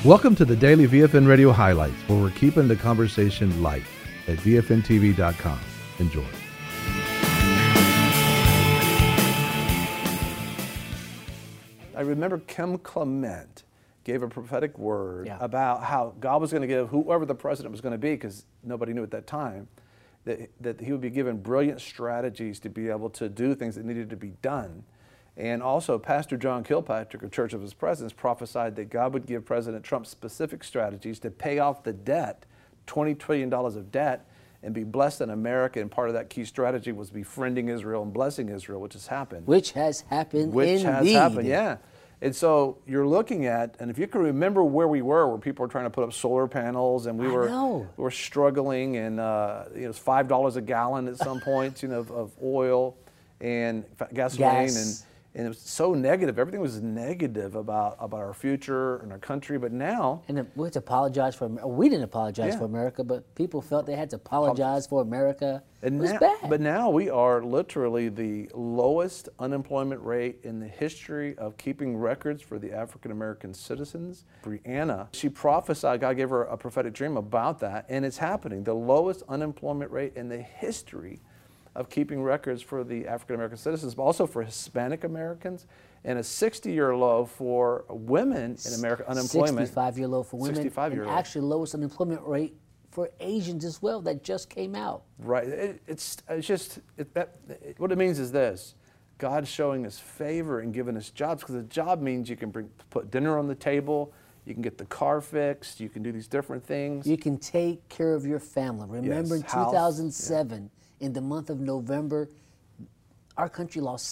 Welcome to the Daily VFN Radio Highlights, where we're keeping the conversation light at VFNTV.com. Enjoy. I remember Kim Clement gave a prophetic word about how God was going to give whoever the president was going to be, because nobody knew at that time, that he would be given brilliant strategies to be able to do things that needed to be done. And also, Pastor John Kilpatrick of Church of His Presence prophesied that God would give President Trump specific strategies to pay off the debt, $20 trillion of debt, and be blessed in America. And part of that key strategy was befriending Israel and blessing Israel, which has happened. Which has happened yeah. And so you're looking at, and if you can remember where we were, where people were trying to put up solar panels, and we were struggling, and it was $5 a gallon at some point, of oil and gasoline, and it was so negative. Everything was negative about our future and our country. But now, and we had to apologize for. We didn't apologize for America, but people felt they had to apologize for America. It was bad. But now we are literally the lowest unemployment rate in the history of keeping records for the African American citizens. Brianna, she prophesied. God gave her a prophetic dream about that, and it's happening. The lowest unemployment rate in the history of keeping records for the African American citizens, but also for Hispanic Americans, and a 60-year low for women in America unemployment. 65-year low for women. 65-year low. Actually, lowest unemployment rate for Asians as well. That just came out. Right. What it means is this: God's showing us favor and giving us jobs, because a job means you can put dinner on the table, you can get the car fixed, you can do these different things. You can take care of your family. Remember, in 2007. In the month of November, our country lost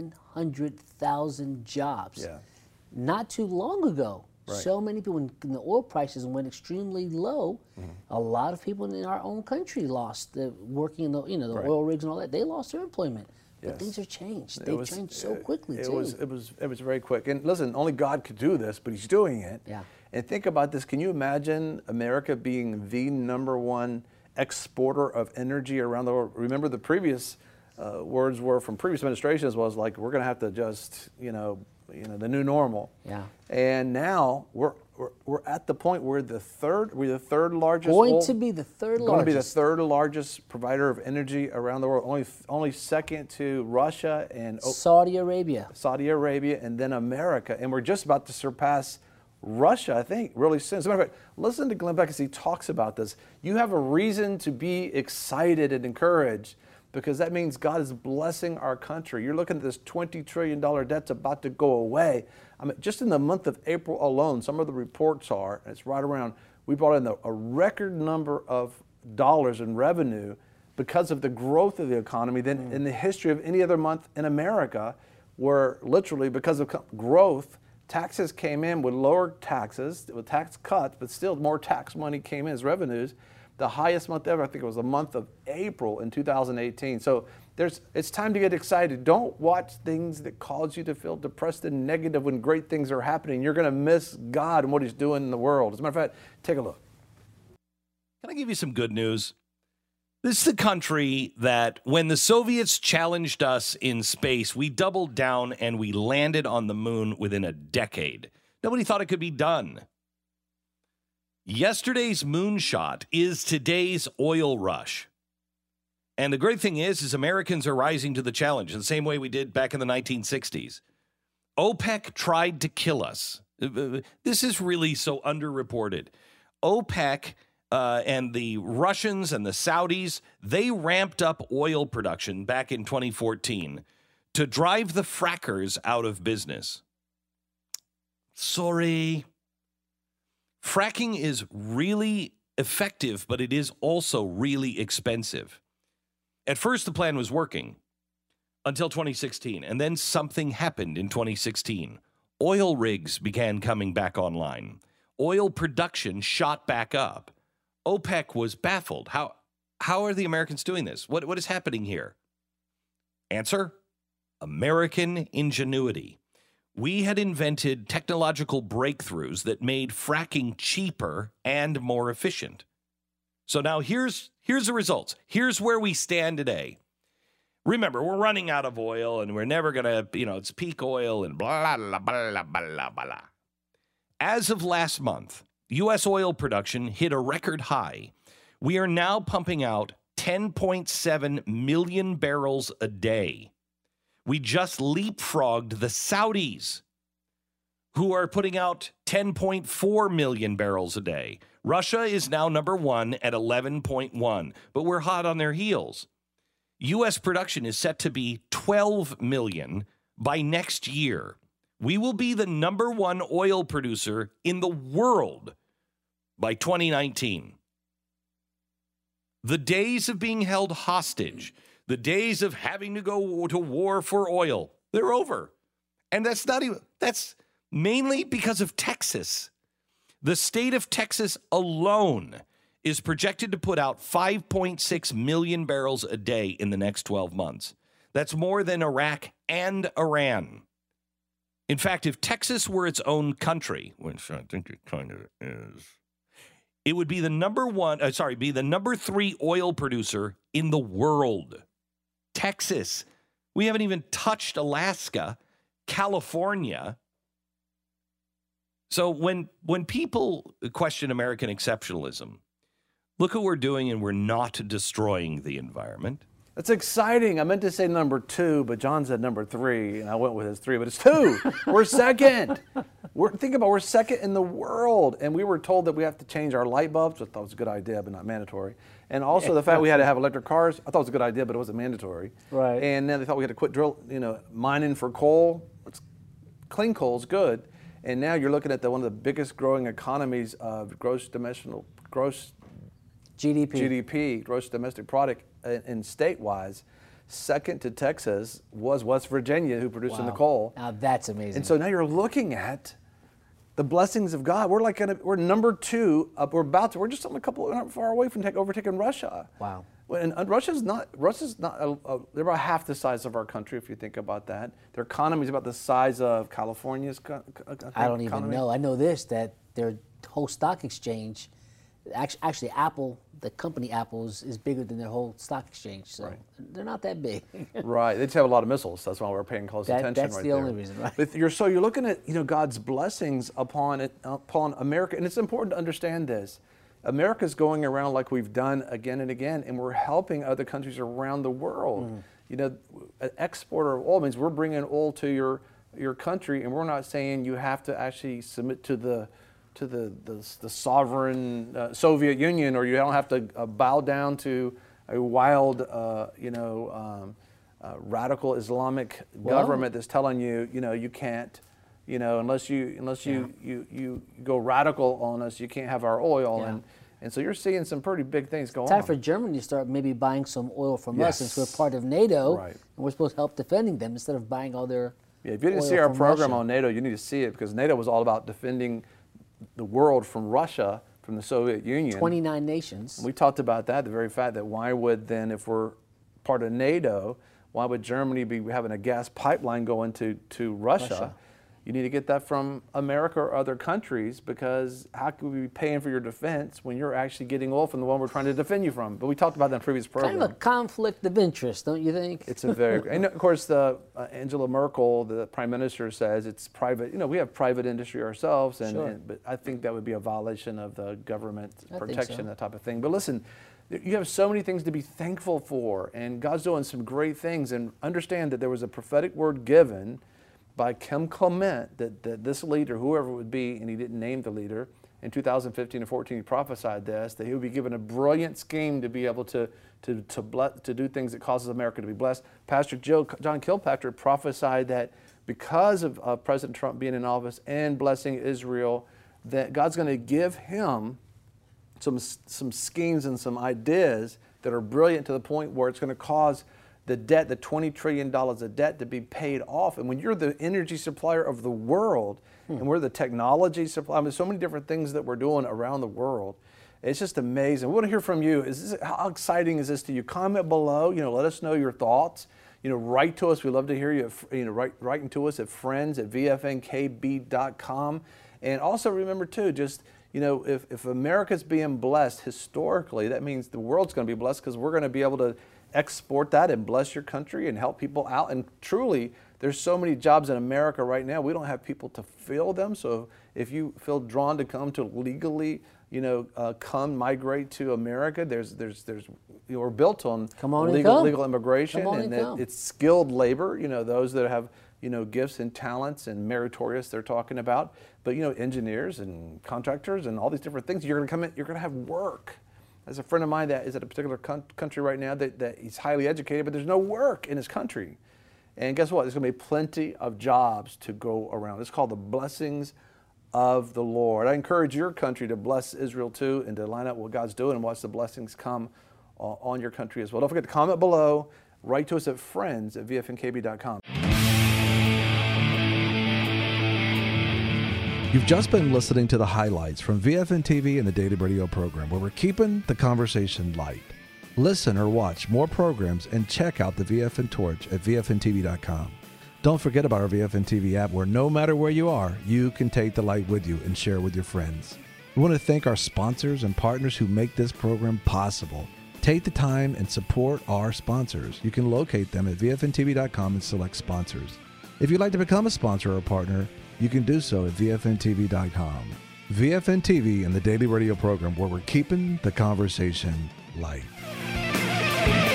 700,000 jobs. Yeah. Not too long ago, so many people, when the oil prices went extremely low, a lot of people in our own country lost working in the oil rigs and all that. They lost their employment. But things have changed. They've changed so quickly It was very quick. And listen, only God could do this, but He's doing it. Yeah. And think about this. Can you imagine America being the #1 exporter of energy around the world? Remember, the previous words were from previous administrations was like, we're going to have to adjust, the new normal. Yeah. And now we're at the point where we're the third largest. Going to be the third largest provider of energy around the world. Only second to Russia and Saudi Arabia, and then America. And we're just about to surpass Russia, I think, really soon. As a matter of fact, listen to Glenn Beck as he talks about this. You have a reason to be excited and encouraged, because that means God is blessing our country. You're looking at this $20 trillion debt's about to go away. I mean, just in the month of April alone, some of the reports are, and it's right around, we brought in a record number of dollars in revenue because of the growth of the economy than in the history of any other month in America, where literally because of growth, taxes came in with lower taxes, with tax cuts, but still more tax money came in as revenues. The highest month ever, I think it was the month of April in 2018. So it's time to get excited. Don't watch things that cause you to feel depressed and negative when great things are happening. You're going to miss God and what He's doing in the world. As a matter of fact, take a look. Can I give you some good news? This is the country that when the Soviets challenged us in space, we doubled down and we landed on the moon within a decade. Nobody thought it could be done. Yesterday's moonshot is today's oil rush. And the great thing is Americans are rising to the challenge in the same way we did back in the 1960s. OPEC tried to kill us. This is really so underreported. OPEC and the Russians and the Saudis, they ramped up oil production back in 2014 to drive the frackers out of business. Sorry. Fracking is really effective, but it is also really expensive. At first, the plan was working until 2016, and then something happened in 2016. Oil rigs began coming back online. Oil production shot back up. OPEC was baffled. How are the Americans doing this? What is happening here? Answer: American ingenuity. We had invented technological breakthroughs that made fracking cheaper and more efficient. So now here's the results. Here's where we stand today. Remember, we're running out of oil and we're never going to, it's peak oil and blah, blah, blah, blah, blah, blah. As of last month, U.S. oil production hit a record high. We are now pumping out 10.7 million barrels a day. We just leapfrogged the Saudis, who are putting out 10.4 million barrels a day. Russia is now number one at 11.1, but we're hot on their heels. U.S. production is set to be 12 million by next year. We will be the number one oil producer in the world by 2019. The days of being held hostage, the days of having to go to war for oil, they're over. And that's mainly because of Texas. The state of Texas alone is projected to put out 5.6 million barrels a day in the next 12 months. That's more than Iraq and Iran. In fact, if Texas were its own country, which I think it kind of is, it would be the number 3 oil producer in the world. Texas. We haven't even touched Alaska, California. So when people question American exceptionalism, look what we're doing, and we're not destroying the environment. That's exciting. I meant to say number 2, but John said number 3, and I went with his 3, but it's 2. We're second. We're second in the world, and we were told that we have to change our light bulbs, which I thought was a good idea, but not mandatory. And also the fact we had to have electric cars, I thought was a good idea, but it wasn't mandatory. Right. And then they thought we had to quit mining for coal. Clean coal is good. And now you're looking at one of the biggest growing economies of gross GDP, gross domestic product, in state-wise. Second to Texas was West Virginia, who produced in the coal. Now that's amazing. And so now you're looking at the blessings of God. We're number 2. We're just not far away from overtaking Russia. Wow. And Russia's not. They're about half the size of our country, if you think about that. Their economy is about the size of California's. I don't even know. I know that their whole stock exchange, actually Apple, the company Apple is bigger than their whole stock exchange. So they're not that big. Right. They just have a lot of missiles. That's why we're paying close attention. That's the only reason, right? But you're looking at God's blessings upon America, and it's important to understand this. America's going around like we've done again and again, and we're helping other countries around the world. An exporter of oil means we're bringing oil to your country, and we're not saying you have to actually submit to the sovereign Soviet Union, or you don't have to bow down to a wild, radical Islamic government that's telling you, you can't. Unless you go radical on us, you can't have our oil. Yeah. And so you're seeing some pretty big things going on. It's time for Germany to start maybe buying some oil from us, since we're part of NATO, and we're supposed to help defending them instead of buying all their if you didn't see our program on NATO, you need to see it, because NATO was all about defending the world from Russia, from the Soviet Union. 29 nations. And we talked about that, the very fact that why would then, if we're part of NATO, why would Germany be having a gas pipeline going to Russia? You need to get that from America or other countries, because how could we be paying for your defense when you're actually getting oil from the one we're trying to defend you from? But we talked about that in the previous program. Kind of a conflict of interest, don't you think? It's a very, and of course, Angela Merkel, the Prime Minister, says it's private. We have private industry ourselves, but I think that would be a violation of the government protection, that type of thing. But listen, you have so many things to be thankful for, and God's doing some great things. And understand that there was a prophetic word given by Kim Clement that this leader, whoever it would be, and he didn't name the leader, in 2015 and 14 he prophesied this, that he would be given a brilliant scheme to be able to do things that causes America to be blessed. Pastor John Kilpatrick prophesied that because of President Trump being in office and blessing Israel, that God's going to give him some schemes and some ideas that are brilliant to the point where it's going to cause the debt, the $20 trillion of debt, to be paid off. And when you're the energy supplier of the world, and we're the technology supplier, so many different things that we're doing around the world, it's just amazing. We want to hear from you. How exciting is this to you? Comment below. Let us know your thoughts. Write to us. We love to hear you. Writing to us at friends@vfnkb.com. And also remember too, if America's being blessed historically, that means the world's going to be blessed, because we're going to be able to export that and bless your country and help people out. And truly, there's so many jobs in America right now, we don't have people to fill them. So if you feel drawn to come to legally, come migrate to America, we're built on legal immigration, and it's skilled labor. Those that have gifts and talents and meritorious they're talking about. But engineers and contractors and all these different things, you're going to come in, you're going to have work. There's a friend of mine that is at a particular country right now that he's highly educated, but there's no work in his country. And guess what? There's going to be plenty of jobs to go around. It's called the blessings of the Lord. I encourage your country to bless Israel too, and to line up what God's doing and watch the blessings come on your country as well. Don't forget to comment below. Write to us at friends@vfnkb.com. You've just been listening to the highlights from VFN TV and the Daily Radio program, where we're keeping the conversation light. Listen or watch more programs and check out the VFN Torch at vfntv.com. Don't forget about our VFN TV app, where no matter where you are, you can take the light with you and share with your friends. We want to thank our sponsors and partners who make this program possible. Take the time and support our sponsors. You can locate them at vfntv.com and select sponsors. If you'd like to become a sponsor or partner, you can do so at vfntv.com. VFN TV and the Daily Radio program, where we're keeping the conversation light.